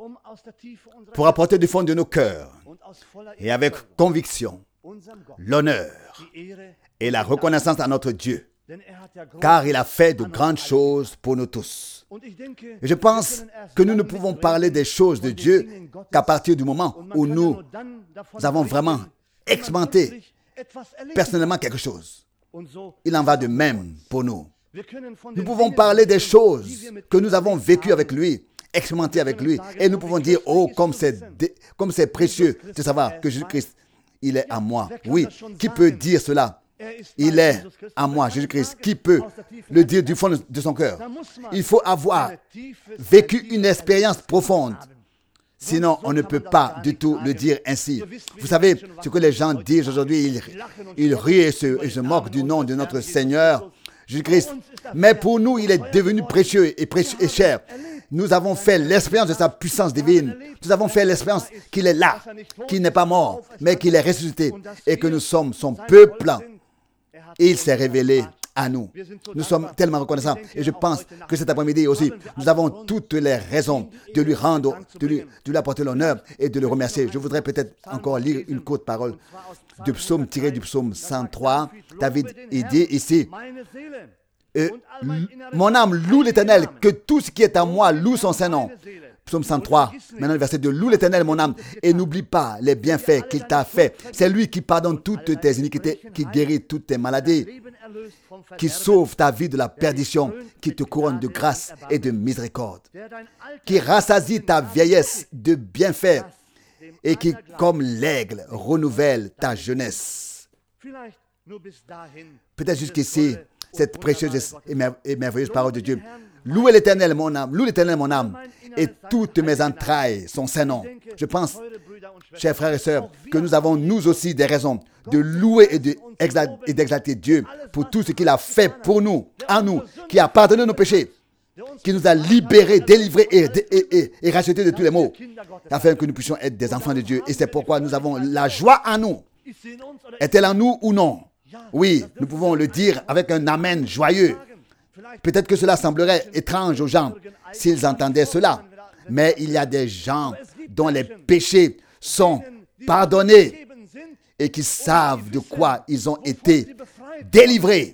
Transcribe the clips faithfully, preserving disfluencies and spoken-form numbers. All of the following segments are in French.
pour apporter du fond de nos cœurs et avec conviction l'honneur et la reconnaissance à notre Dieu, car il a fait de grandes choses pour nous tous. Et je pense que nous ne pouvons parler des choses de Dieu qu'à partir du moment où nous avons vraiment expérimenté personnellement quelque chose. Il en va de même pour nous. Nous pouvons parler des choses que nous avons vécues avec lui, expérimentées avec lui, et nous pouvons dire, oh, comme c'est, dé- comme c'est précieux de savoir que Jésus-Christ, il est à moi. Oui, qui peut dire cela? Il est à moi, Jésus-Christ. Qui peut le dire du fond de son cœur? Il faut avoir vécu une expérience profonde. Sinon, on ne peut pas du tout le dire ainsi. Vous savez ce que les gens disent aujourd'hui, ils, ils rient et se, et se moquent du nom de notre Seigneur, Jésus-Christ. Mais pour nous, il est devenu précieux et, précieux et cher. Nous avons fait l'expérience de sa puissance divine. Nous avons fait l'expérience qu'il est là, qu'il n'est pas mort, mais qu'il est ressuscité et que nous sommes son peuple. Il s'est révélé à nous. Nous sommes tellement reconnaissants. Et je pense que cet après-midi aussi, nous avons toutes les raisons de lui rendre, de lui, de lui apporter l'honneur et de le remercier. Je voudrais peut-être encore lire une courte parole du psaume tiré du psaume cent trois. David, il dit ici, euh, mon âme loue l'Éternel, que tout ce qui est en moi loue son Saint-Nom. Psaume cent trois, maintenant le verset deux. Loue l'Éternel, mon âme, et n'oublie pas les bienfaits qu'il t'a fait. C'est lui qui pardonne toutes tes iniquités, qui guérit toutes tes maladies, qui sauve ta vie de la perdition, qui te couronne de grâce et de miséricorde, qui rassasie ta vieillesse de bienfaits et qui, comme l'aigle, renouvelle ta jeunesse. Peut-être jusqu'ici, cette précieuse et merveilleuse parole de Dieu. Louez l'Éternel, mon âme, loue l'Éternel, mon âme, et toutes mes entrailles, son Saint-Nom. Je pense, chers frères et sœurs, que nous avons nous aussi des raisons de louer et d'exalter Dieu pour tout ce qu'il a fait pour nous, en nous, qui a pardonné nos péchés, qui nous a libérés, délivrés et, et, et, et rachetés de tous les maux, afin que nous puissions être des enfants de Dieu. Et c'est pourquoi nous avons la joie en nous. Est-elle en nous ou non? Oui, nous pouvons le dire avec un amen joyeux. Peut-être que cela semblerait étrange aux gens s'ils entendaient cela. Mais il y a des gens dont les péchés sont pardonnés et qui savent de quoi ils ont été délivrés.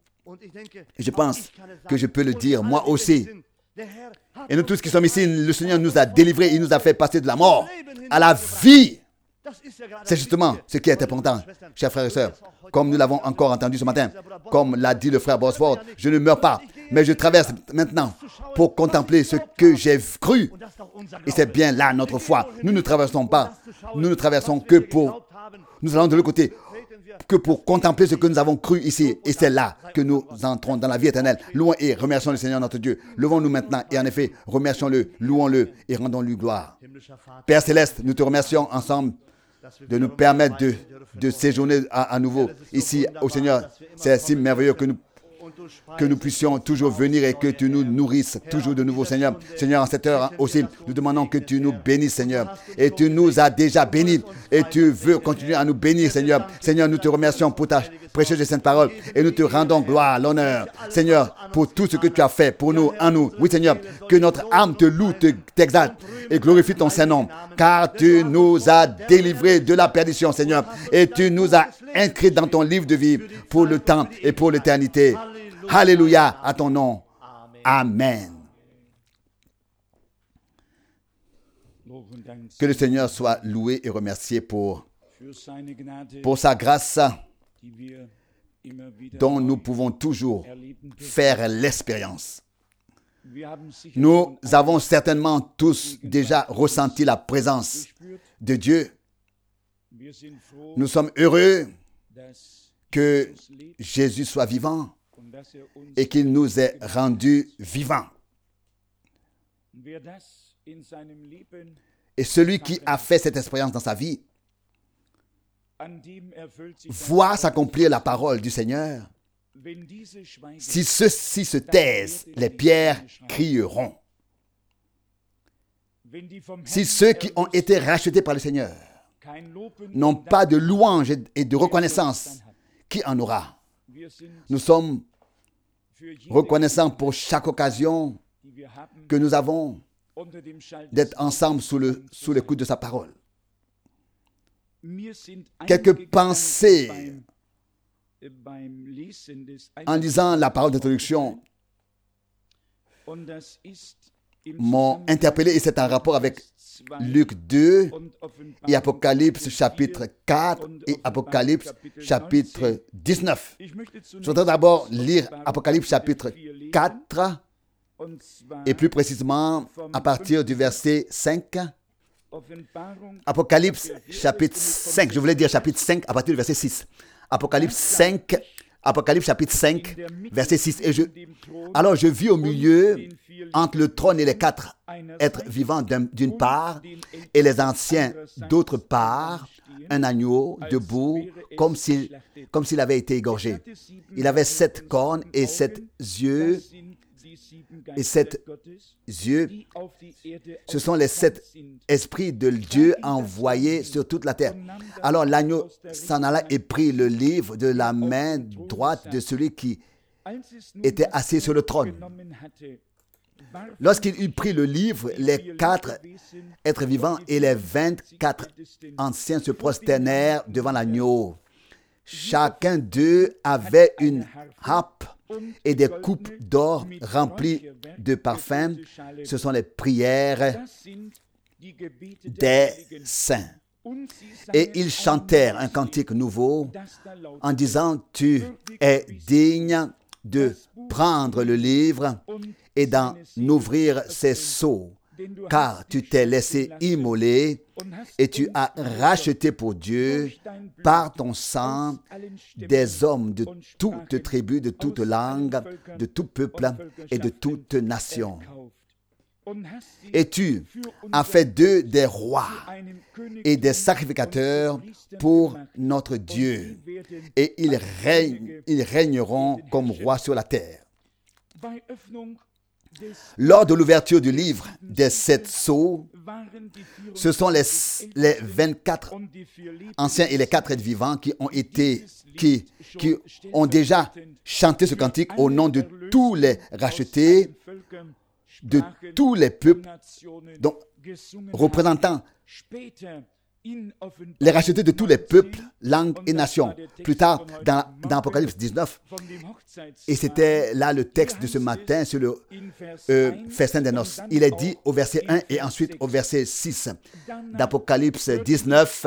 Et je pense que je peux le dire moi aussi. Et nous tous qui sommes ici, le Seigneur nous a délivrés, il nous a fait passer de la mort à la vie. C'est justement ce qui est important, chers frères et sœurs. Comme nous l'avons encore entendu ce matin, comme l'a dit le frère Bosford, je ne meurs pas, mais je traverse maintenant pour contempler ce que j'ai cru. Et c'est bien là notre foi. Nous ne traversons pas, nous ne traversons que pour, nous allons de l'autre côté, que pour contempler ce que nous avons cru ici. Et c'est là que nous entrons dans la vie éternelle. Louons et remercions le Seigneur notre Dieu. Levons-nous maintenant et en effet, remercions-le, louons-le et rendons-lui gloire. Père Céleste, nous te remercions ensemble de nous permettre de, de séjourner à, à nouveau ici au Seigneur. C'est si merveilleux que nous, que nous puissions toujours venir et que tu nous nourrisses toujours de nouveau, Seigneur. Seigneur, en cette heure aussi, nous demandons que tu nous bénisses, Seigneur. Et tu nous as déjà bénis et tu veux continuer à nous bénir, Seigneur. Seigneur, nous te remercions pour ta précieuse et sainte parole et nous te rendons gloire, l'honneur, Seigneur, pour tout ce que tu as fait pour nous, en nous. Oui, Seigneur, que notre âme te loue, te, t'exalte et glorifie ton Saint-Nom, car tu nous as délivrés de la perdition, Seigneur, et tu nous as inscrits dans ton livre de vie pour le temps et pour l'éternité. Alléluia à ton nom. Amen. Que le Seigneur soit loué et remercié pour, pour sa grâce dont nous pouvons toujours faire l'expérience. Nous avons certainement tous déjà ressenti la présence de Dieu. Nous sommes heureux que Jésus soit vivant et qu'il nous ait rendus vivants. Et celui qui a fait cette expérience dans sa vie voit s'accomplir la parole du Seigneur. Si ceux-ci se taisent, les pierres crieront. Si ceux qui ont été rachetés par le Seigneur n'ont pas de louange et de reconnaissance, qui en aura? Nous sommes reconnaissants pour chaque occasion que nous avons d'être ensemble sous le, sous l'écoute de sa parole. Quelques pensées en lisant la parole d'introduction m'ont interpellé et c'est en rapport avec Luc deux et Apocalypse chapitre quatre et Apocalypse chapitre dix-neuf. Je voudrais d'abord lire Apocalypse chapitre quatre et plus précisément à partir du verset cinq. Apocalypse chapitre cinq, je voulais dire chapitre cinq à partir du verset six. Apocalypse cinq, Apocalypse chapitre cinq, verset six. Et je, alors je vis au milieu, entre le trône et les quatre êtres vivants d'une part, et les anciens d'autre part, un agneau debout, comme s'il, comme s'il avait été égorgé. Il avait sept cornes et sept yeux, et sept yeux, ce sont les sept esprits de Dieu envoyés sur toute la terre. Alors l'agneau s'en alla et prit le livre de la main droite de celui qui était assis sur le trône. Lorsqu'il eut pris le livre, les quatre êtres vivants et les vingt-quatre anciens se prosternèrent devant l'agneau. Chacun d'eux avait une harpe et des coupes d'or remplies de parfums. Ce sont les prières des saints. Et ils chantèrent un cantique nouveau en disant: Tu es digne de prendre le livre et d'en ouvrir ses sceaux, car tu t'es laissé immoler et tu as racheté pour Dieu par ton sang des hommes de toute tribu, de toute langue, de tout peuple et de toute nation. Et tu as fait d'eux des rois et des sacrificateurs pour notre Dieu, et ils, règnent, ils régneront comme rois sur la terre. Lors de l'ouverture du livre des sept sceaux, ce sont les, les vingt-quatre anciens et les quatre êtres vivants qui ont été, qui, qui ont déjà chanté ce cantique au nom de tous les rachetés, de tous les peuples, donc représentant les rachetés de tous les peuples, langues et nations. Plus tard, dans, dans Apocalypse dix-neuf, et c'était là le texte de ce matin sur le euh, festin des noces. Il est dit au verset un et ensuite au verset six d'Apocalypse dix-neuf.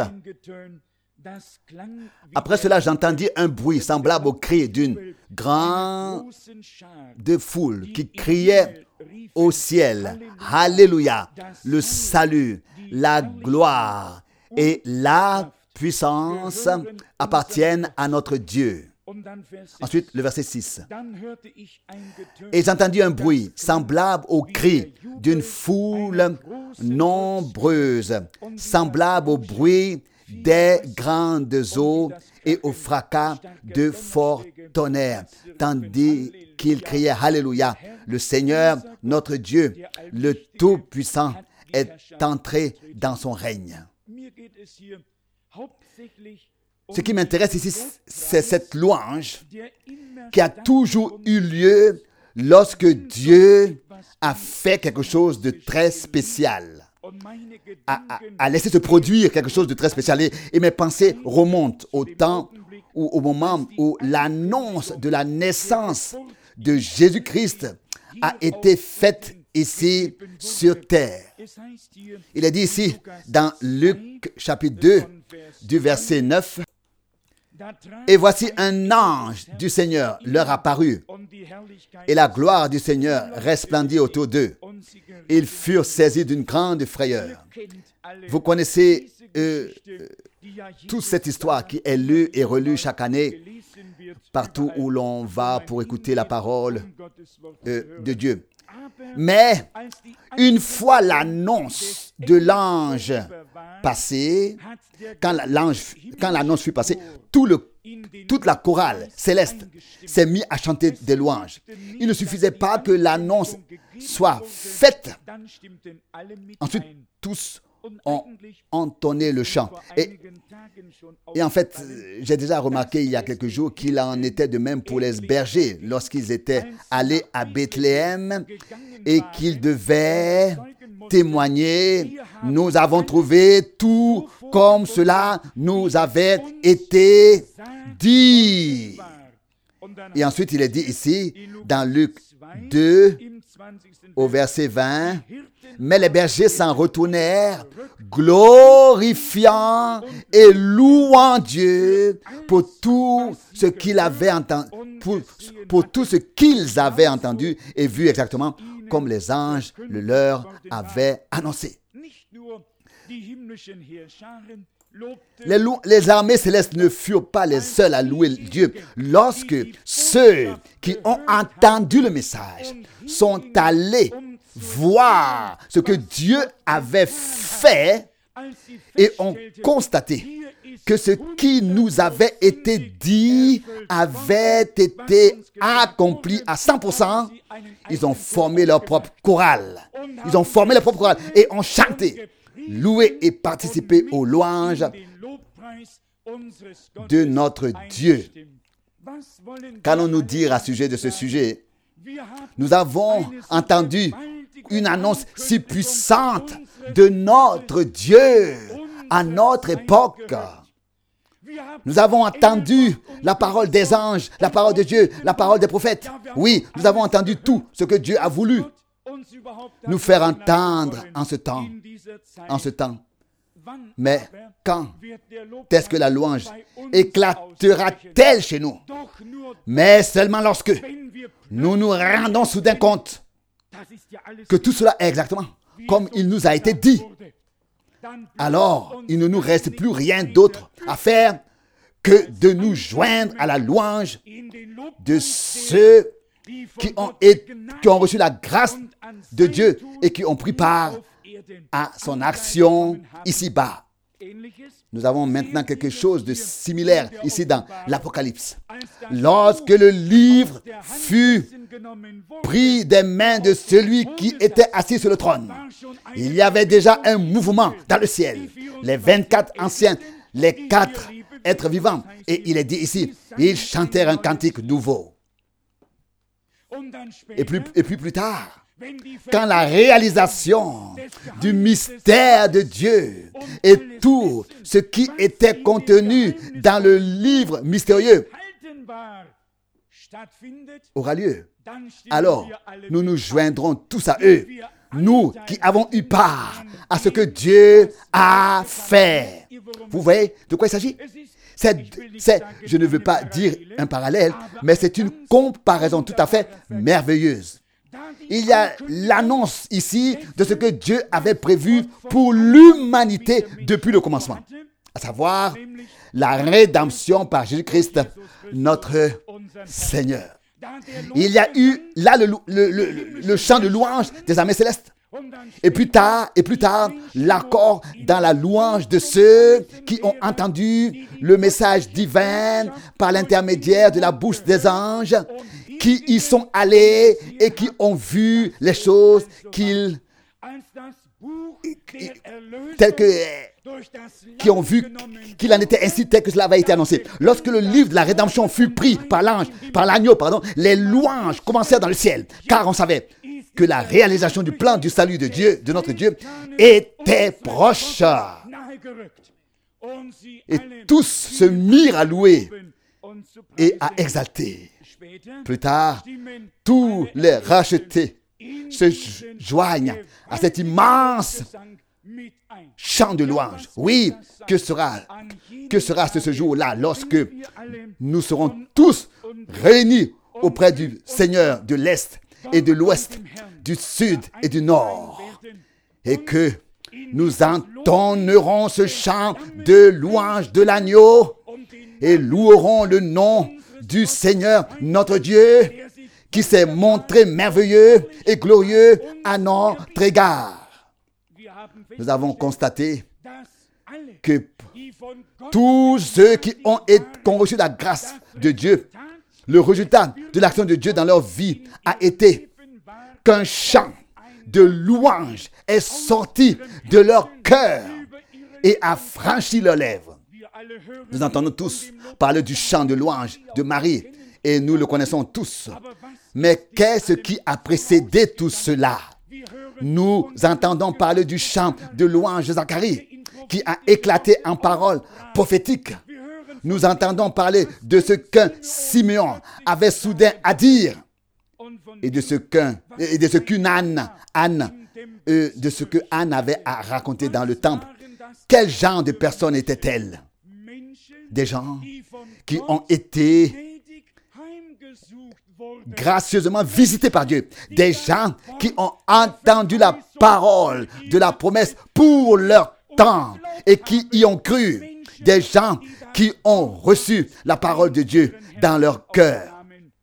Après cela, j'entendis un bruit semblable au cri d'une grande foule qui criait au ciel: Alléluia! Le salut, la gloire et la puissance appartiennent à notre Dieu. Ensuite, le verset six. Et j'entendis un bruit semblable au cri d'une foule nombreuse, semblable au bruit des grandes eaux et au fracas de forts tonnerres, tandis qu'il criait Alléluia. Le Seigneur, notre Dieu, le Tout-Puissant, est entré dans son règne. Ce qui m'intéresse ici, c'est cette louange qui a toujours eu lieu lorsque Dieu a fait quelque chose de très spécial, a, a, a laissé se produire quelque chose de très spécial. Et, et mes pensées remontent au temps, ou au moment où l'annonce de la naissance de Jésus-Christ a été faite ici sur terre. Il est dit ici dans Luc chapitre deux du verset neuf: Et voici un ange du Seigneur leur apparut, et la gloire du Seigneur resplendit autour d'eux. Ils furent saisis d'une grande frayeur. Vous connaissez euh, toute cette histoire qui est lue et relue chaque année partout où l'on va pour écouter la parole euh, de Dieu. Mais une fois l'annonce de l'ange passée, quand l'ange, quand l'annonce fut passée, tout le, toute la chorale céleste s'est mise à chanter des louanges. Il ne suffisait pas que l'annonce soit faite. Ensuite, tous ont entonné le chant. Et, et en fait, j'ai déjà remarqué il y a quelques jours qu'il en était de même pour les bergers lorsqu'ils étaient allés à Bethléem et qu'ils devaient témoigné, nous avons trouvé tout comme cela nous avait été dit. Et ensuite, il est dit ici, dans Luc deux, au verset vingt, « Mais les bergers s'en retournèrent, glorifiant et louant Dieu pour tout ce qu'il avait entendu, pour, pour tout ce qu'ils avaient entendu et vu exactement comme les anges le leur avaient annoncé. » Les, lou- les armées célestes ne furent pas les seuls à louer Dieu. Lorsque ceux qui ont entendu le message sont allés voir ce que Dieu avait fait et ont constaté que ce qui nous avait été dit avait été accompli à cent pour cent, ils ont formé leur propre chorale. Ils ont formé leur propre chorale et ont chanté, loué et participé aux louanges de notre Dieu. Qu'allons-nous dire à sujet de ce sujet? Nous avons entendu une annonce si puissante de notre Dieu à notre époque. Nous avons entendu la parole des anges, la parole de Dieu, la parole des prophètes. Oui, nous avons entendu tout ce que Dieu a voulu nous faire entendre en ce temps. En ce temps. Mais quand est-ce que la louange éclatera-t-elle chez nous? Mais seulement lorsque nous nous rendons soudain compte que tout cela est exactement comme il nous a été dit. Alors, il ne nous reste plus rien d'autre à faire que de nous joindre à la louange de ceux qui ont, été, qui ont reçu la grâce de Dieu et qui ont pris part à son action ici-bas. Nous avons maintenant quelque chose de similaire ici dans l'Apocalypse. Lorsque le livre fut pris des mains de celui qui était assis sur le trône, il y avait déjà un mouvement dans le ciel. Les vingt-quatre anciens, les quatre êtres vivants, et il est dit ici, ils chantèrent un cantique nouveau. Et puis, et puis plus tard, quand la réalisation du mystère de Dieu et tout ce qui était contenu dans le livre mystérieux aura lieu, alors nous nous joindrons tous à eux, nous qui avons eu part à ce que Dieu a fait. Vous voyez de quoi il s'agit? C'est, c'est, je ne veux pas dire un parallèle, mais c'est une comparaison tout à fait merveilleuse. Il y a l'annonce ici de ce que Dieu avait prévu pour l'humanité depuis le commencement, à savoir la rédemption par Jésus-Christ, notre Seigneur. Il y a eu là le, le, le, le chant de louange des armées célestes. Et plus tard, et plus tard, l'accord dans la louange de ceux qui ont entendu le message divin par l'intermédiaire de la bouche des anges, qui y sont allés et qui ont vu les choses qu'ils, telles que, qui ont vu qu'il en était ainsi tel que cela avait été annoncé. Lorsque le livre de la rédemption fut pris par l'ange, par l'agneau, pardon, les louanges commencèrent dans le ciel, car on savait que la réalisation du plan du salut de Dieu, de notre Dieu, était proche. Et tous se mirent à louer et à exalter. Plus tard, tous les rachetés se joignent à cet immense chant de louange. Oui, que sera, que sera ce, ce jour-là lorsque nous serons tous réunis auprès du Seigneur de l'Est et de l'Ouest, du Sud et du Nord, et que nous entonnerons ce chant de louange de l'agneau et louerons le nom du Seigneur notre Dieu qui s'est montré merveilleux et glorieux à notre égard. Nous avons constaté que tous ceux qui ont, été, qui ont reçu la grâce de Dieu, le résultat de l'action de Dieu dans leur vie a été qu'un chant de louange est sorti de leur cœur et a franchi leurs lèvres. Nous entendons tous parler du chant de louange de Marie et nous le connaissons tous. Mais qu'est-ce qui a précédé tout cela? nous entendons parler du chant de louange de Zacharie qui a éclaté en paroles prophétiques. Nous entendons parler de ce qu'un Simeon avait soudain à dire et de ce qu'un et de ce qu'une Anne, Anne euh, de ce que Anne avait à raconter dans le temple. Quel genre de personnes étaient-elles? Des gens qui ont été gracieusement visités par Dieu. Des gens qui ont entendu la parole de la promesse pour leur temps et qui y ont cru. Des gens qui ont reçu la parole de Dieu dans leur cœur.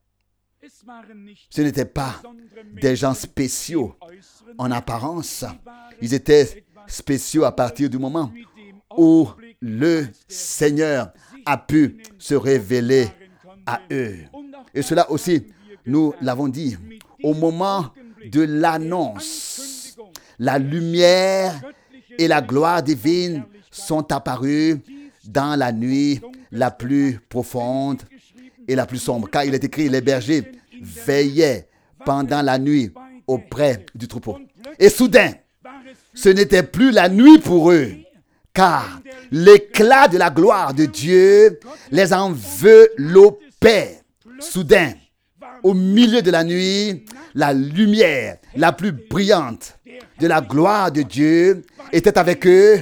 Ce n'étaient pas des gens spéciaux en apparence. Ils étaient spéciaux à partir du moment où le Seigneur a pu se révéler à eux. Et cela aussi, nous l'avons dit, au moment de l'annonce, la lumière et la gloire divine sont apparues dans la nuit la plus profonde et la plus sombre. Car il est écrit, les bergers veillaient pendant la nuit auprès du troupeau. Et soudain, ce n'était plus la nuit pour eux, car l'éclat de la gloire de Dieu les enveloppait. Soudain, au milieu de la nuit, la lumière la plus brillante de la gloire de Dieu était avec eux,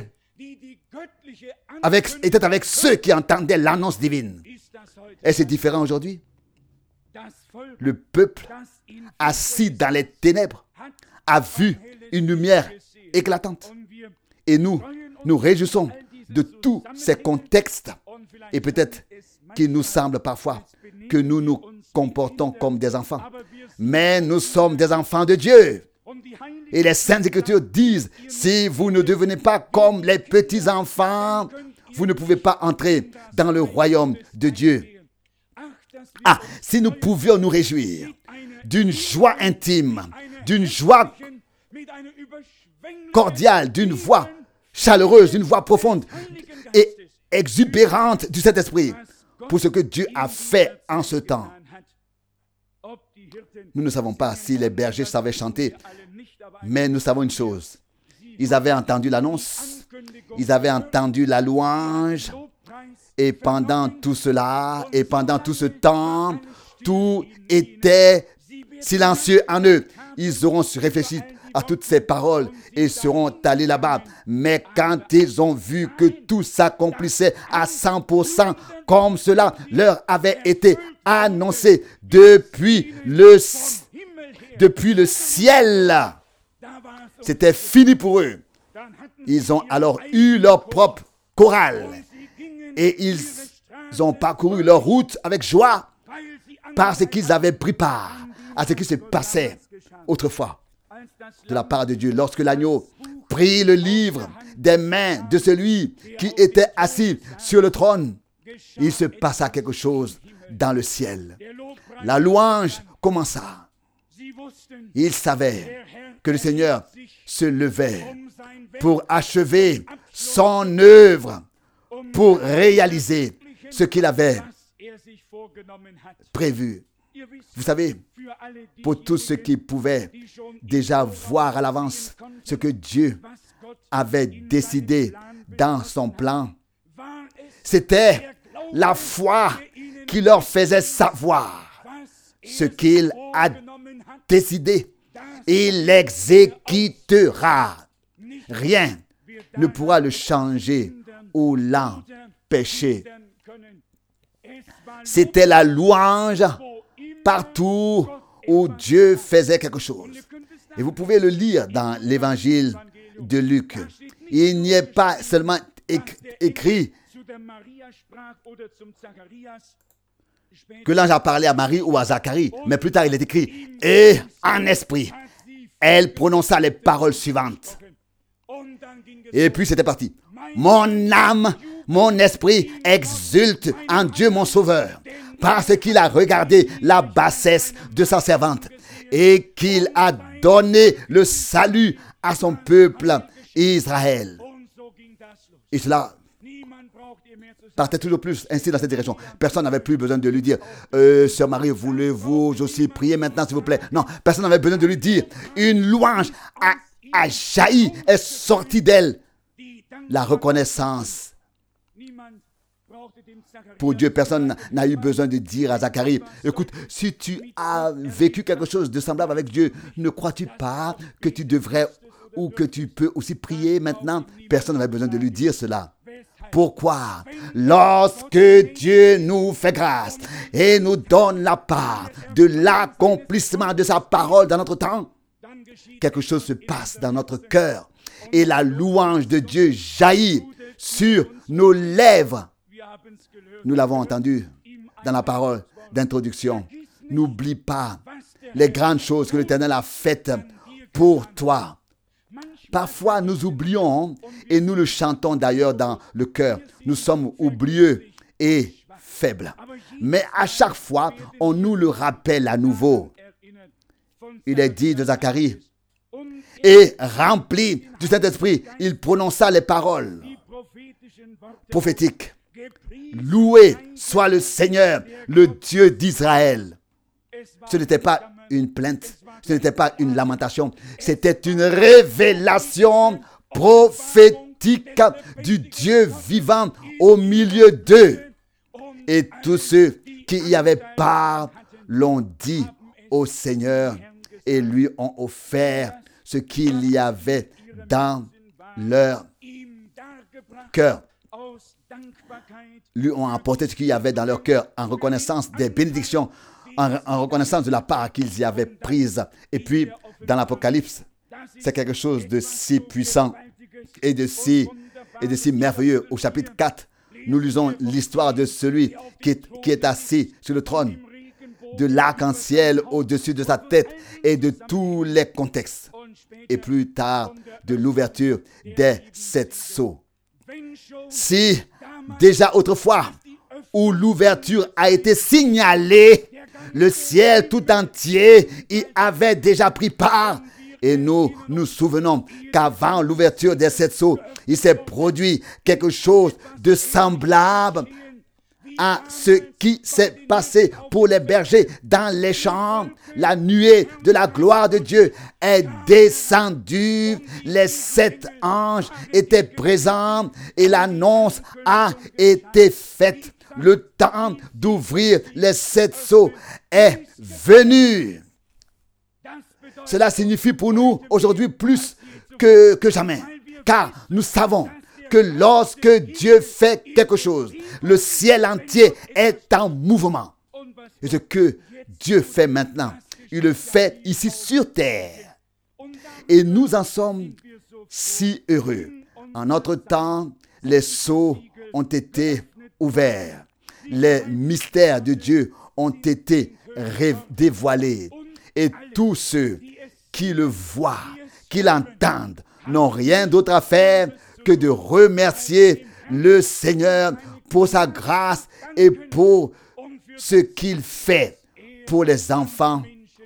avec, était avec ceux qui entendaient l'annonce divine. Et c'est différent aujourd'hui. Le peuple assis dans les ténèbres a vu une lumière éclatante. Et nous, nous réjouissons de tous ces contextes. Et peut-être qu'il nous semble parfois que nous nous comportons comme des enfants. Mais nous sommes des enfants de Dieu. Et les Saintes Écritures disent, si vous ne devenez pas comme les petits enfants, vous ne pouvez pas entrer dans le royaume de Dieu. Ah, si nous pouvions nous réjouir d'une joie intime, d'une joie cordiale, d'une voix chaleureuse, d'une voix profonde et exubérante du Saint-Esprit pour ce que Dieu a fait en ce temps. Nous ne savons pas si les bergers savaient chanter, mais nous savons une chose. Ils avaient entendu l'annonce, ils avaient entendu la louange, et pendant tout cela, et pendant tout ce temps, tout était silencieux en eux. Ils auront réfléchi à toutes ces paroles et seront allés là-bas. Mais quand ils ont vu que tout s'accomplissait à cent pour cent, comme cela leur avait été annoncé depuis le, depuis le ciel, c'était fini pour eux. Ils ont alors eu leur propre chorale et ils ont parcouru leur route avec joie parce qu'ils avaient pris part à ce qui se passait autrefois de la part de Dieu. Lorsque l'agneau prit le livre des mains de celui qui était assis sur le trône, il se passa quelque chose dans le ciel. La louange commença. Ils savaient que le Seigneur se levait pour achever son œuvre, pour réaliser ce qu'il avait prévu. Vous savez, pour tous ceux qui pouvaient déjà voir à l'avance ce que Dieu avait décidé dans son plan, c'était la foi qui leur faisait savoir ce qu'il a décidé. Il l'exécutera. Rien ne pourra le changer ou l'empêcher. C'était la louange partout où Dieu faisait quelque chose. Et vous pouvez le lire dans l'évangile de Luc. Il n'y est pas seulement écrit que l'ange a parlé à Marie ou à Zacharie, mais plus tard il est écrit « Et en esprit, elle prononça les paroles suivantes. » Et puis c'était parti. « Mon âme, mon esprit exulte en Dieu mon Sauveur, parce qu'il a regardé la bassesse de sa servante et qu'il a donné le salut à son peuple Israël. » Et cela partait toujours plus ainsi dans cette direction. Personne n'avait plus besoin de lui dire euh, Sœur Marie, voulez-vous aussi prier maintenant, s'il vous plaît? Non, personne n'avait besoin de lui dire. Une louange a, a jailli, est sortie d'elle. La reconnaissance. Pour Dieu, personne n'a eu besoin de dire à Zacharie, écoute, si tu as vécu quelque chose de semblable avec Dieu, ne crois-tu pas que tu devrais ou que tu peux aussi prier maintenant? Personne n'avait besoin de lui dire cela. Pourquoi? Lorsque Dieu nous fait grâce et nous donne la part de l'accomplissement de sa parole dans notre temps, quelque chose se passe dans notre cœur et la louange de Dieu jaillit sur nos lèvres. Nous l'avons entendu dans la parole d'introduction. N'oublie pas les grandes choses que l'Éternel a faites pour toi. Parfois, nous oublions et nous le chantons d'ailleurs dans le cœur. Nous sommes oublieux et faibles. Mais à chaque fois, on nous le rappelle à nouveau. Il est dit de Zacharie, et rempli du Saint-Esprit, il prononça les paroles prophétiques. Loué soit le Seigneur, le Dieu d'Israël. Ce n'était pas une plainte, ce n'était pas une lamentation, c'était une révélation prophétique du Dieu vivant au milieu d'eux. Et tous ceux qui y avaient part l'ont dit au Seigneur et lui ont offert ce qu'il y avait dans leur cœur. Lui ont apporté ce qu'il y avait dans leur cœur en reconnaissance des bénédictions, en, en reconnaissance de la part qu'ils y avaient prise. Et puis, dans l'Apocalypse, c'est quelque chose de si puissant et de si, et de si merveilleux. Au chapitre quatre, nous lisons l'histoire de celui qui est, qui est assis sur le trône, de l'arc-en-ciel au-dessus de sa tête et de tous les contextes. Et plus tard, de l'ouverture des sept sceaux. Si déjà autrefois, où l'ouverture a été signalée, le ciel tout entier y avait déjà pris part. Et nous nous souvenons qu'avant l'ouverture des sept sceaux, il s'est produit quelque chose de semblable à ce qui s'est passé pour les bergers dans les champs. La nuée de la gloire de Dieu est descendue. Les sept anges étaient présents et l'annonce a été faite. Le temps d'ouvrir les sept sceaux est venu. Cela signifie pour nous aujourd'hui plus que, que jamais, car nous savons que lorsque Dieu fait quelque chose, le ciel entier est en mouvement. Et ce que Dieu fait maintenant, il le fait ici sur terre. Et nous en sommes si heureux. En notre temps, les sceaux ont été ouverts. Les mystères de Dieu ont été dévoilés. Et tous ceux qui le voient, qui l'entendent, n'ont rien d'autre à faire que de remercier le Seigneur pour sa grâce et pour ce qu'il fait pour les enfants,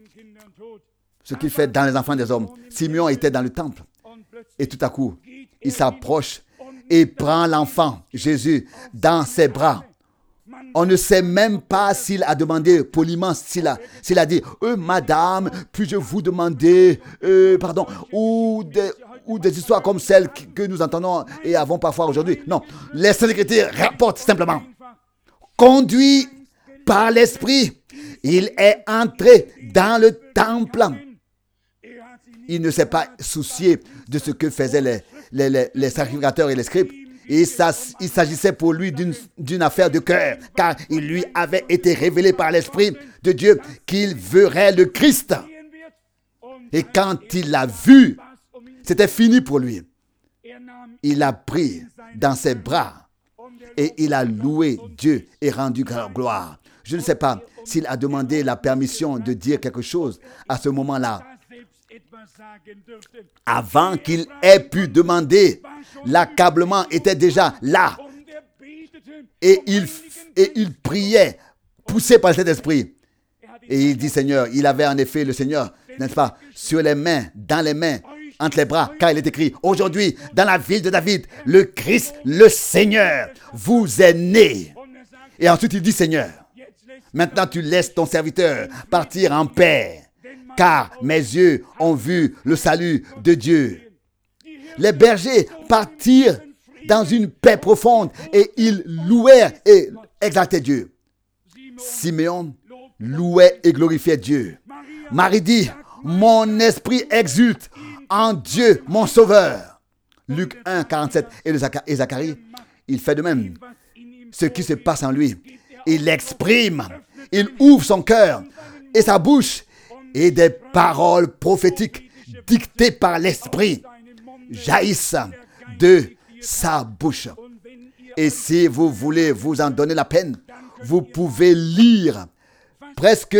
ce qu'il fait dans les enfants des hommes. Simeon était dans le temple et tout à coup, il s'approche et prend l'enfant, Jésus, dans ses bras. On ne sait même pas s'il a demandé poliment, s'il a, s'il a dit euh, « Madame, puis-je vous demander, euh, pardon, ou des, ou des histoires comme celles que nous entendons et avons parfois aujourd'hui. » Non, les Saintes Écritures rapportent simplement « Conduit par l'Esprit, il est entré dans le temple. » Il ne s'est pas soucié de ce que faisaient les, les, les, les sacrificateurs et les scribes. Et ça, il s'agissait pour lui d'une, d'une affaire de cœur, car il lui avait été révélé par l'Esprit de Dieu qu'il verrait le Christ. Et quand il l'a vu, c'était fini pour lui. Il l'a pris dans ses bras et il a loué Dieu et rendu gloire. Je ne sais pas s'il a demandé la permission de dire quelque chose à ce moment-là. Avant qu'il ait pu demander, l'accablement était déjà là. Et il, et il priait, poussé par cet esprit. Et il dit, Seigneur, il avait en effet le Seigneur, n'est-ce pas, sur les mains, dans les mains, entre les bras, car il est écrit, aujourd'hui, dans la ville de David, le Christ, le Seigneur, vous est né. Et ensuite il dit, Seigneur, maintenant tu laisses ton serviteur partir en paix, car mes yeux ont vu le salut de Dieu. Les bergers partirent dans une paix profonde et ils louèrent et exaltaient Dieu. Siméon louait et glorifiait Dieu. Marie dit, mon esprit exulte en Dieu, mon sauveur. Luc un, quarante-sept. Et, le Zacha- et Zacharie, il fait de même. Ce qui se passe en lui, il l'exprime, il ouvre son cœur et sa bouche, et des paroles prophétiques dictées par l'esprit jaillissent de sa bouche. Et si vous voulez vous en donner la peine, vous pouvez lire presque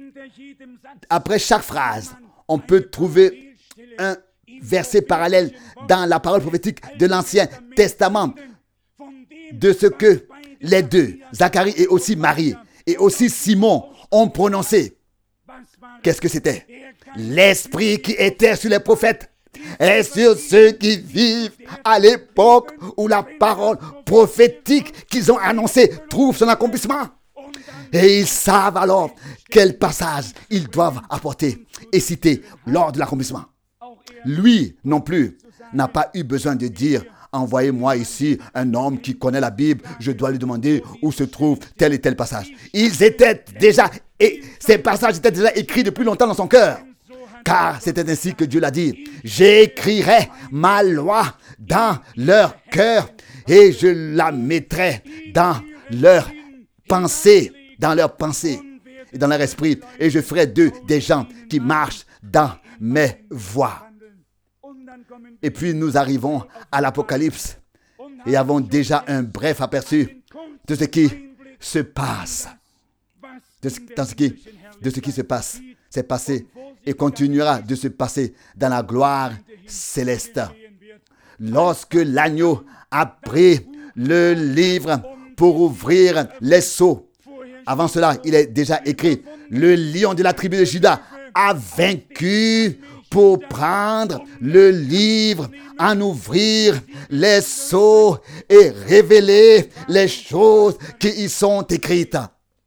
après chaque phrase. On peut trouver un verset parallèle dans la parole prophétique de l'Ancien Testament de ce que les deux, Zacharie et aussi Marie, et aussi Simon, ont prononcé. Qu'est-ce que c'était? L'esprit qui était sur les prophètes et sur ceux qui vivent à l'époque où la parole prophétique qu'ils ont annoncée trouve son accomplissement. Et ils savent alors quel passage ils doivent apporter et citer lors de l'accomplissement. Lui non plus n'a pas eu besoin de dire « Envoyez-moi ici un homme qui connaît la Bible, je dois lui demander où se trouve tel et tel passage. » Ils étaient déjà, et ces passages étaient déjà écrits depuis longtemps dans son cœur. Car c'était ainsi que Dieu l'a dit. J'écrirai ma loi dans leur cœur et je la mettrai dans leur pensée, dans leur pensée et dans leur esprit. Et je ferai d'eux des gens qui marchent dans mes voies. Et puis nous arrivons à l'Apocalypse et avons déjà un bref aperçu de ce qui se passe. De ce, dans ce qui, de ce qui se passe, s'est passé et continuera de se passer dans la gloire céleste. Lorsque l'agneau a pris le livre pour ouvrir les sceaux, avant cela, il est déjà écrit, le lion de la tribu de Juda a vaincu pour prendre le livre, en ouvrir les sceaux et révéler les choses qui y sont écrites.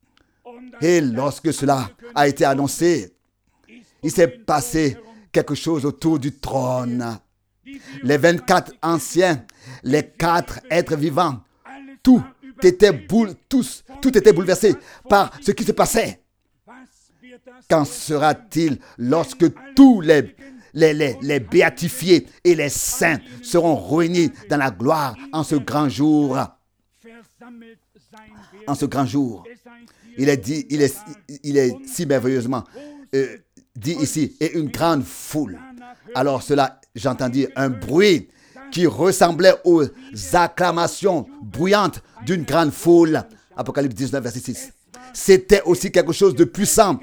Et lorsque cela a été annoncé, il s'est passé quelque chose autour du trône. Les vingt-quatre anciens, les quatre êtres vivants, tout était, boule, tous, tout était bouleversé par ce qui se passait. Qu'en sera-t-il lorsque tous les, les, les, les béatifiés et les saints seront réunis dans la gloire en ce grand jour? En ce grand jour. Il est dit, il est, il est si merveilleusement euh, dit ici, et une grande foule. Alors cela, j'entendis un bruit qui ressemblait aux acclamations bruyantes d'une grande foule. Apocalypse dix-neuf, verset six. C'était aussi quelque chose de puissant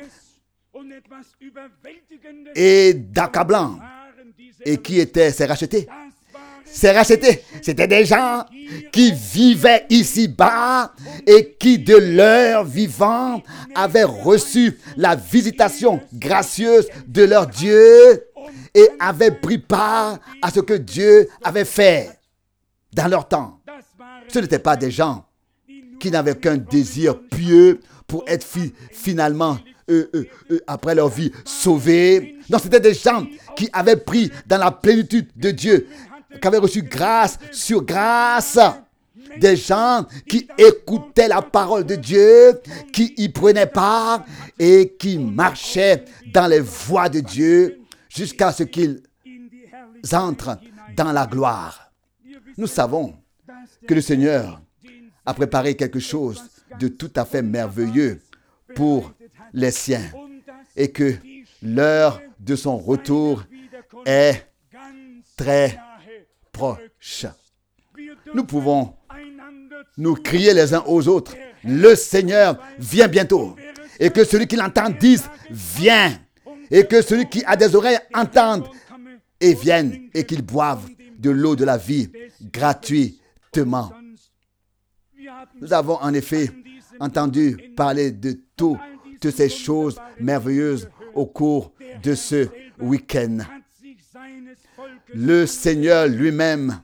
et d'accablant. Et qui était, c'est racheté. C'est racheté. C'était des gens qui vivaient ici-bas et qui, de leur vivant, avaient reçu la visitation gracieuse de leur Dieu et avaient pris part à ce que Dieu avait fait dans leur temps. Ce n'étaient pas des gens qui n'avaient qu'un désir pieux pour être fi- finalement, euh, euh, euh, après leur vie, sauvés. Non, c'était des gens qui avaient pris dans la plénitude de Dieu, qui avaient reçu grâce sur grâce. Des gens qui écoutaient la parole de Dieu, qui y prenaient part et qui marchaient dans les voies de Dieu jusqu'à ce qu'ils entrent dans la gloire. Nous savons que le Seigneur a préparé quelque chose de tout à fait merveilleux pour les siens et que l'heure de son retour est très proche. Nous pouvons nous crier les uns aux autres, le Seigneur vient bientôt. Et que celui qui l'entend dise, viens. Et que celui qui a des oreilles entende et vienne et qu'il boive de l'eau de la vie gratuitement. Nous avons en effet entendu parler de toutes ces choses merveilleuses au cours de ce week-end. Le Seigneur lui-même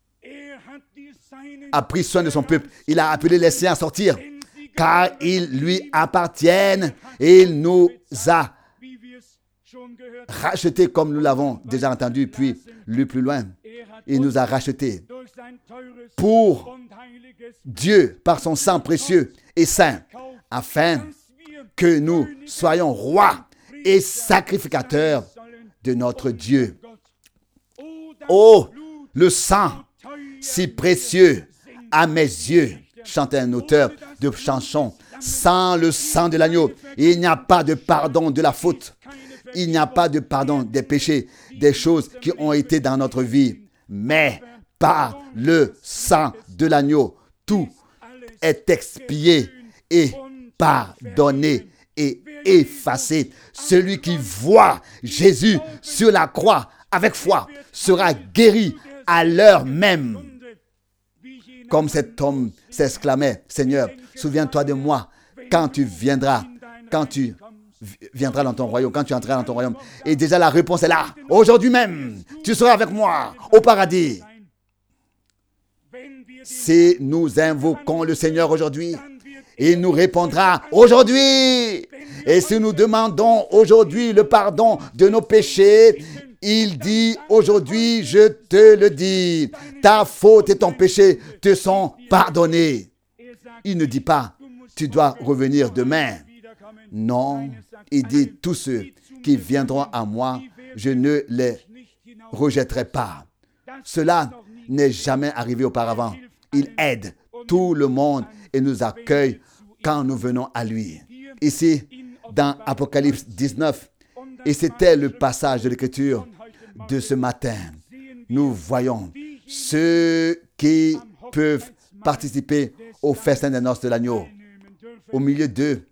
a pris soin de son peuple. Il a appelé les siens à sortir, car ils lui appartiennent et il nous a rachetés, comme nous l'avons déjà entendu, puis lu plus loin. Il nous a rachetés pour Dieu par son sang précieux et saint, afin que nous soyons rois et sacrificateurs de notre Dieu. Oh, le sang si précieux à mes yeux, chantait un auteur de chansons. Sans le sang de l'agneau, il n'y a pas de pardon de la faute. Il n'y a pas de pardon des péchés, des choses qui ont été dans notre vie. Mais par le sang de l'agneau, tout est expié et pardonné et effacé. Celui qui voit Jésus sur la croix avec foi sera guéri à l'heure même. Comme cet homme s'exclamait, Seigneur, souviens-toi de moi quand tu viendras, quand tu viendras dans ton royaume, quand tu entreras dans ton royaume. Et déjà la réponse est là. Aujourd'hui même, tu seras avec moi au paradis. Si nous invoquons le Seigneur aujourd'hui, il nous répondra aujourd'hui. Et si nous demandons aujourd'hui le pardon de nos péchés, il dit aujourd'hui, je te le dis, ta faute et ton péché te sont pardonnés. Il ne dit pas, tu dois revenir demain. Non, il dit, tous ceux qui viendront à moi, je ne les rejetterai pas. Cela n'est jamais arrivé auparavant. Il aide tout le monde et nous accueille quand nous venons à lui. Ici, dans Apocalypse dix-neuf, et c'était le passage de l'Écriture de ce matin, nous voyons ceux qui peuvent participer au festin des noces de l'agneau. Au milieu d'eux,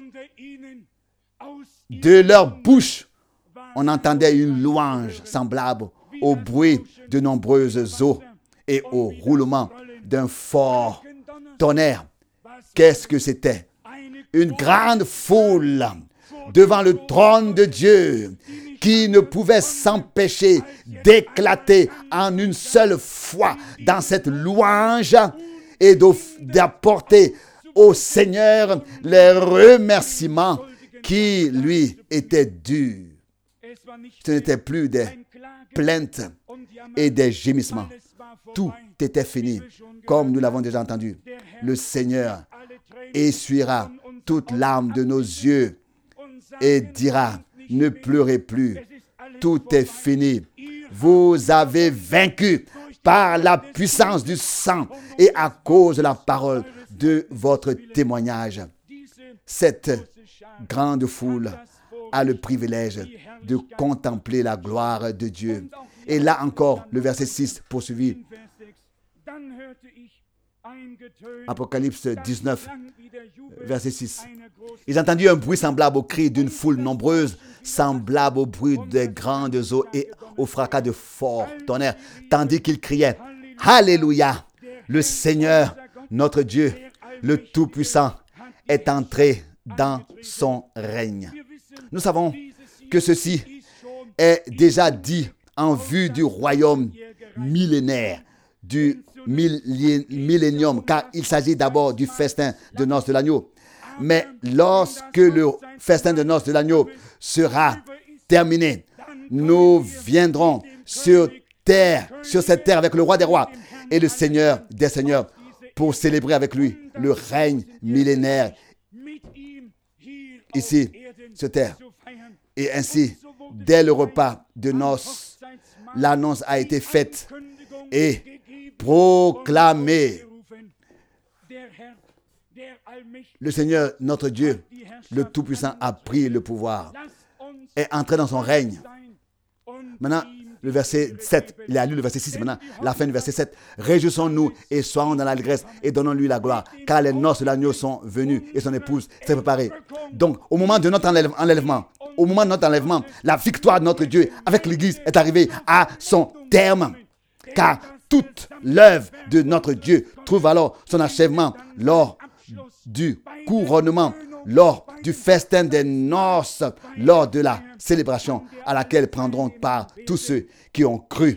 de leur bouche, on entendait une louange semblable au bruit de nombreuses eaux et au roulement d'un fort tonnerre. Qu'est-ce que c'était? Une grande foule devant le trône de Dieu qui ne pouvait s'empêcher d'éclater en une seule fois dans cette louange et d'apporter au Seigneur les remerciements qui lui étaient dus. Ce n'était plus des plaintes et des gémissements. Tout était fini, comme nous l'avons déjà entendu. Le Seigneur essuiera toute larme de nos yeux et dira, ne pleurez plus, tout est fini. Vous avez vaincu par la puissance du sang et à cause de la parole de votre témoignage. Cette grande foule a le privilège de contempler la gloire de Dieu. Et là encore, le verset six poursuivit. Apocalypse dix-neuf, verset six. Ils entendirent un bruit semblable au cri d'une foule nombreuse, semblable au bruit des grandes eaux et au fracas de forts tonnerres, tandis qu'ils criaient « Alléluia ! Le Seigneur, notre Dieu, le Tout-Puissant, est entré dans son règne. » Nous savons que ceci est déjà dit en vue du royaume millénaire, du millénium, car il s'agit d'abord du festin de noces de l'agneau. Mais lorsque le festin de noces de l'agneau sera terminé, nous viendrons sur terre, sur cette terre avec le roi des rois et le Seigneur des seigneurs pour célébrer avec lui le règne millénaire ici sur terre. Et ainsi, dès le repas de noces, l'annonce a été faite et proclamée. Le Seigneur, notre Dieu, le Tout-Puissant, a pris le pouvoir, est entré dans son règne. Maintenant, le verset sept, il a lu le verset six, maintenant, la fin du verset sept. Réjouissons-nous et soyons dans l'allégresse et donnons-lui la gloire, car les noces de l'agneau sont venues et son épouse s'est préparée. Donc, au moment de notre enlèvement, au moment de notre enlèvement, la victoire de notre Dieu avec l'Église est arrivée à son terme, car toute l'œuvre de notre Dieu trouve alors son achèvement lors du couronnement, lors du festin des noces, lors de la célébration à laquelle prendront part tous ceux qui ont cru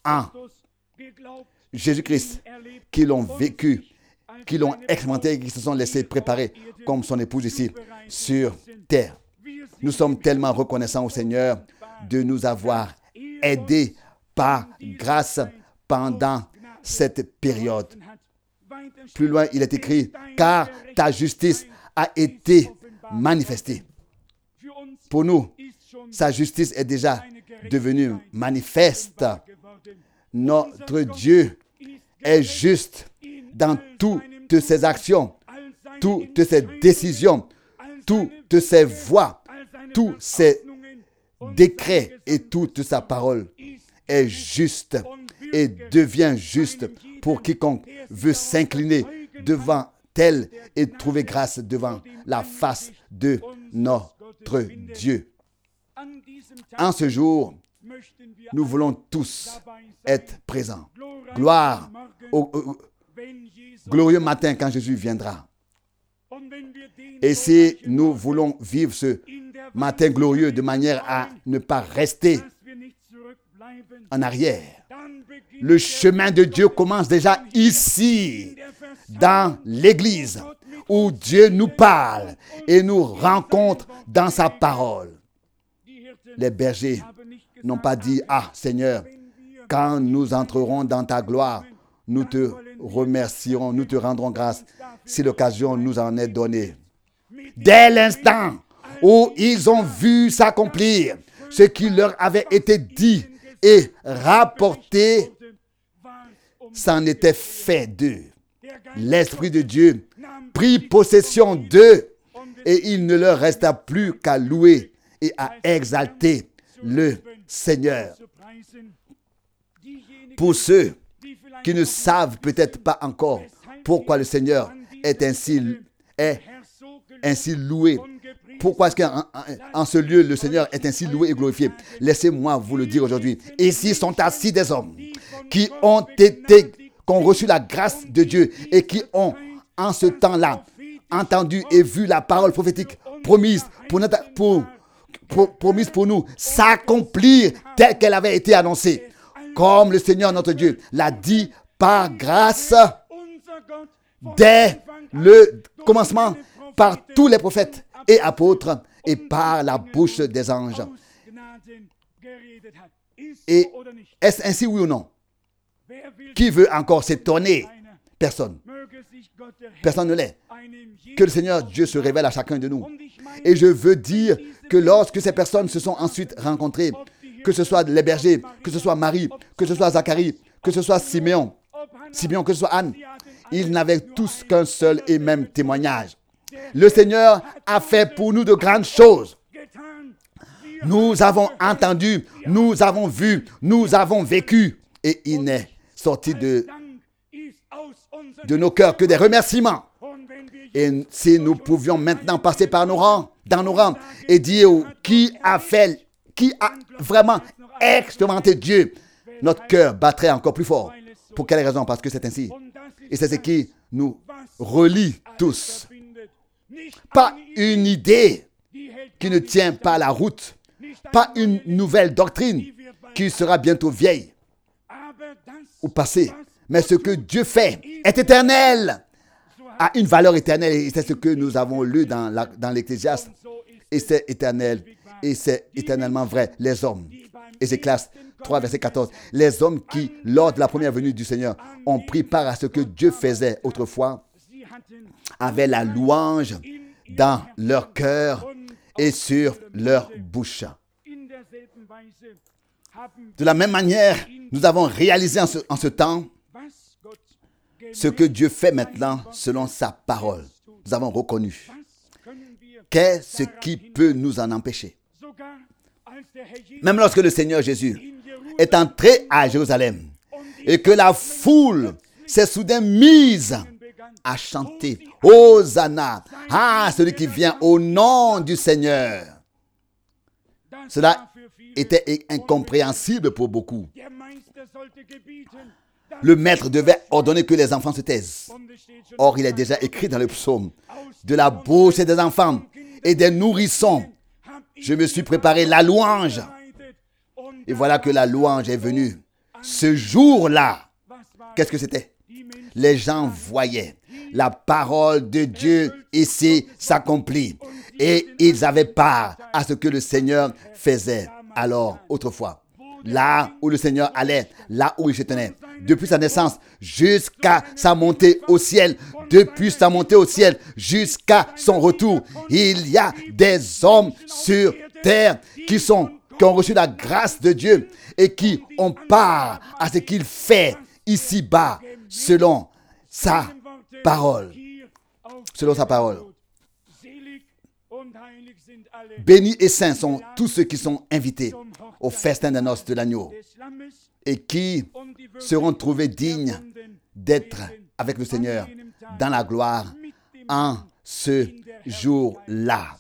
en Jésus-Christ, qui l'ont vécu, qui l'ont expérimenté, qui se sont laissés préparer comme son épouse ici sur terre. Nous sommes tellement reconnaissants au Seigneur de nous avoir aidés par grâce pendant cette période. Plus loin, il est écrit, car ta justice a été manifestée. Pour nous, sa justice est déjà devenue manifeste. Notre Dieu est juste dans toutes ses actions, toutes ses décisions, toutes ses voies, tous ses décrets et toute sa parole est juste et devient juste pour quiconque veut s'incliner devant elle et trouver grâce devant la face de notre Dieu. En ce jour, nous voulons tous être présents. Gloire au, au glorieux matin quand Jésus viendra. Et si nous voulons vivre ce matin glorieux de manière à ne pas rester en arrière, le chemin de Dieu commence déjà ici, dans l'Église, où Dieu nous parle et nous rencontre dans sa parole. Les bergers n'ont pas dit, « Ah, Seigneur, quand nous entrerons dans ta gloire, nous te remercierons, nous te rendrons grâce si l'occasion nous en est donnée. » Dès l'instant où ils ont vu s'accomplir ce qui leur avait été dit et rapporté, c'en était fait d'eux. L'Esprit de Dieu prit possession d'eux et il ne leur resta plus qu'à louer et à exalter le Seigneur. Pour ceux qui ne savent peut-être pas encore pourquoi le Seigneur est ainsi, est ainsi loué, pourquoi est-ce qu'en en ce lieu le Seigneur est ainsi loué et glorifié, laissez-moi vous le dire aujourd'hui. Ici sont assis des hommes qui ont été, qui ont reçu la grâce de Dieu et qui ont en ce temps-là entendu et vu la parole prophétique promise pour, notre, pour, pour, promise pour nous s'accomplir telle qu'elle avait été annoncée. Comme le Seigneur notre Dieu l'a dit par grâce dès le commencement par tous les prophètes et apôtres et par la bouche des anges. Et est-ce ainsi oui ou non? Qui veut encore s'étonner? Personne. Personne ne l'est. Que le Seigneur Dieu se révèle à chacun de nous. Et je veux dire que lorsque ces personnes se sont ensuite rencontrées, que ce soit les bergers, que ce soit Marie, que ce soit Zacharie, que ce soit Siméon, Siméon, que ce soit Anne, ils n'avaient tous qu'un seul et même témoignage. Le Seigneur a fait pour nous de grandes choses. Nous avons entendu, nous avons vu, nous avons vécu. Et il n'est sorti de, de nos cœurs que des remerciements. Et si nous pouvions maintenant passer par nos rangs, dans nos rangs, et dire qui a fait, qui a vraiment expérimenté Dieu, notre cœur battrait encore plus fort. Pour quelle raison? Parce que c'est ainsi. Et c'est ce qui nous relie tous. Pas une idée qui ne tient pas la route. Pas une nouvelle doctrine qui sera bientôt vieille ou passée. Mais ce que Dieu fait est éternel, a une valeur éternelle. Et c'est ce que nous avons lu dans, la, dans l'Ecclésiaste. Et c'est éternel. Et c'est éternellement vrai. Les hommes. Ézéchiaste trois, verset quatorze. Les hommes qui, lors de la première venue du Seigneur, ont pris part à ce que Dieu faisait autrefois, avaient la louange dans leur cœur et sur leur bouche. De la même manière, nous avons réalisé en ce, en ce temps ce que Dieu fait maintenant selon sa parole. Nous avons reconnu. Qu'est-ce qui peut nous en empêcher? Même lorsque le Seigneur Jésus est entré à Jérusalem et que la foule s'est soudain mise à chanter Hosanna, ah, celui qui vient au nom du Seigneur. Cela était incompréhensible pour beaucoup. Le maître devait ordonner que les enfants se taisent. Or, il est déjà écrit dans le psaume, de la bouche des enfants et des nourrissons, je me suis préparé la louange. Et voilà que la louange est venue ce jour-là, qu'est-ce que c'était? Les gens voyaient la parole de Dieu ici s'accomplir et ils avaient part à ce que le Seigneur faisait. Alors, autrefois, là où le Seigneur allait, là où il se tenait, depuis sa naissance jusqu'à sa montée au ciel, depuis sa montée au ciel jusqu'à son retour, il y a des hommes sur terre qui sont, qui ont reçu la grâce de Dieu et qui ont part à ce qu'il fait ici-bas selon sa parole. Selon sa parole. Bénis et saints sont tous ceux qui sont invités au festin des noces de l'agneau et qui seront trouvés dignes d'être avec le Seigneur dans la gloire en ce jour-là.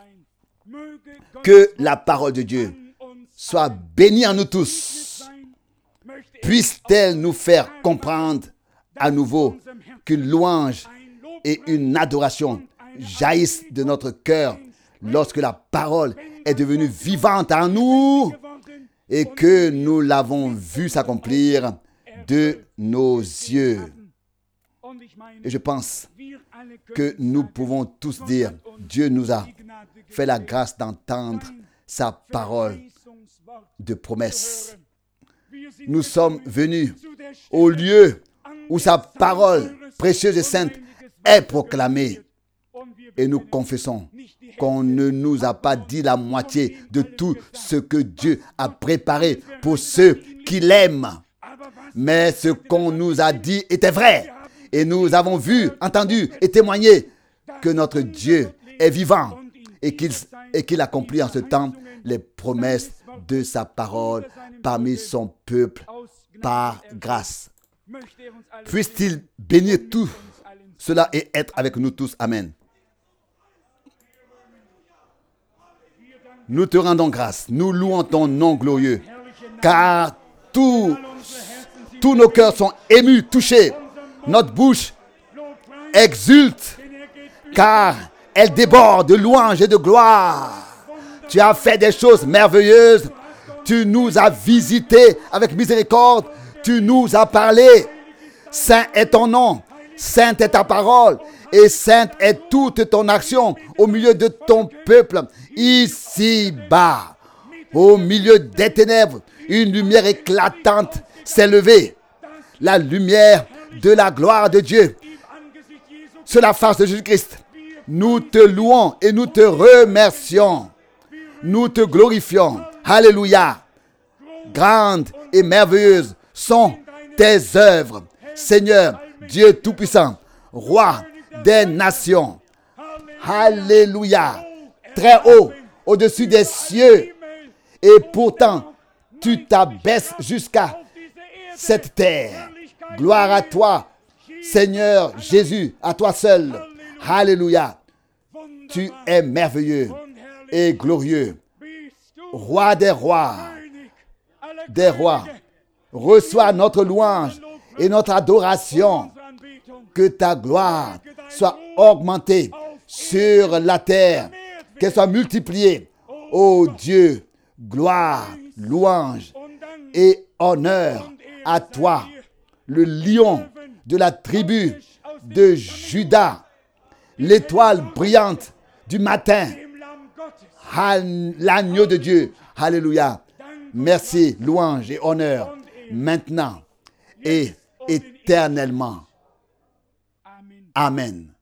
Que la parole de Dieu soit bénie en nous tous. Puisse-t-elle nous faire comprendre à nouveau qu'une louange et une adoration jaillissent de notre cœur lorsque la parole est devenue vivante en nous et que nous l'avons vue s'accomplir de nos yeux. Et je pense que nous pouvons tous dire, Dieu nous a fait la grâce d'entendre sa parole de promesse. Nous sommes venus au lieu où sa parole précieuse et sainte est proclamée. Et nous confessons qu'on ne nous a pas dit la moitié de tout ce que Dieu a préparé pour ceux qui l'aiment. Mais ce qu'on nous a dit était vrai. Et nous avons vu, entendu et témoigné que notre Dieu est vivant et qu'il, et qu'il accomplit en ce temps les promesses de sa parole parmi son peuple par grâce. Puisse-t-il bénir tout cela et être avec nous tous. Amen. Nous te rendons grâce. Nous louons ton nom glorieux. Car tous, tous nos cœurs sont émus, touchés. Notre bouche exulte. Car elle déborde de louanges et de gloire. Tu as fait des choses merveilleuses. Tu nous as visités avec miséricorde. Tu nous as parlé. Saint est ton nom. Sainte est ta parole. Et sainte est toute ton action au milieu de ton peuple. Ici-bas, au milieu des ténèbres, une lumière éclatante s'est levée. La lumière de la gloire de Dieu sur la face de Jésus-Christ. Nous te louons et nous te remercions. Nous te glorifions. Alléluia. Grandes et merveilleuses sont tes œuvres. Seigneur, Dieu Tout-Puissant, Roi des nations. Alléluia. Très haut, au-dessus des cieux. Et pourtant, tu t'abaisses jusqu'à cette terre. Gloire à toi, Seigneur Jésus, à toi seul. Alléluia. Tu es merveilleux et glorieux. Roi des rois, des rois. Reçois notre louange et notre adoration. Que ta gloire soit augmentée sur la terre, qu'elle soit multipliée. Ô Dieu, gloire, louange et honneur à toi, le lion de la tribu de Juda, l'étoile brillante du matin, l'agneau de Dieu. Alléluia. Merci, louange et honneur, maintenant et éternellement. Amen.